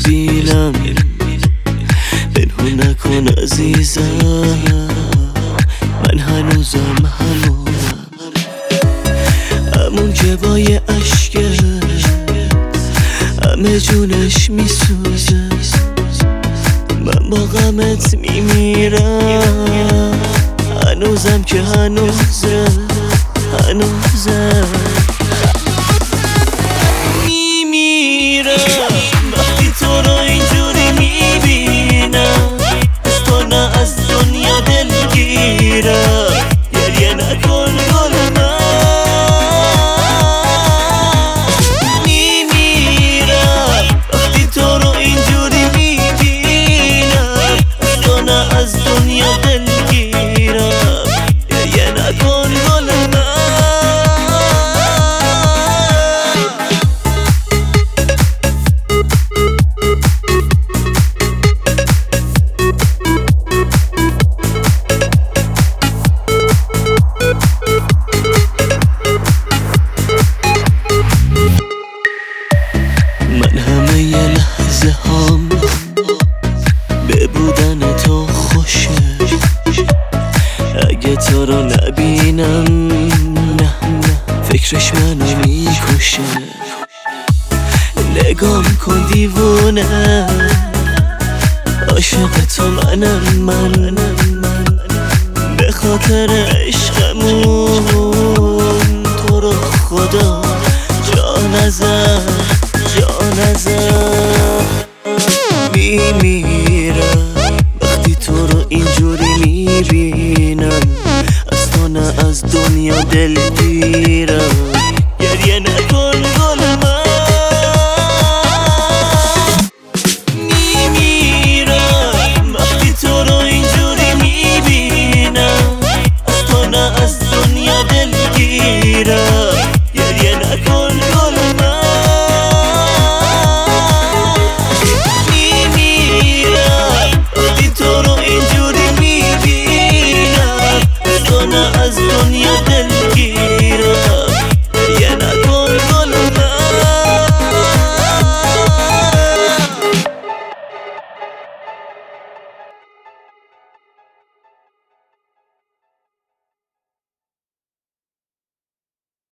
میبینم، پنهون نکن عزیزم، من هنوزم همون که با یه عشقه همه جونش میسوزه، من با غمت میمیرم، هنوزم که هنوزه میمیرم وقتی تو رو اینجوری میبینم، از تو نه از دنیا دلگیرم، گریه نکن گل من، میمیرم وقتی تو رو اینجوری میبینم، از تو نه از دنیا دلگیرم، گریه نکن گل من. من همه یه لحظه هم به بودن تو خوشه، اگه تو رو نبینم نه فکرش منو میکشه، نگام کن دیوونه، عاشق تو من به خاطر عشقمون، تو رو خدا جا نزن میمیرم وقتی تو رو اینجوری میبینم، از تو نه از دنیا دلگیرم، گریه نکن گل من، میمیرم وقتی تو رو اینجوری میبینم، از تو نه از دنیا دلگیرم، گریه نکن گل من، تو رو اینجوری میبینم، از تو نه از دنیا دل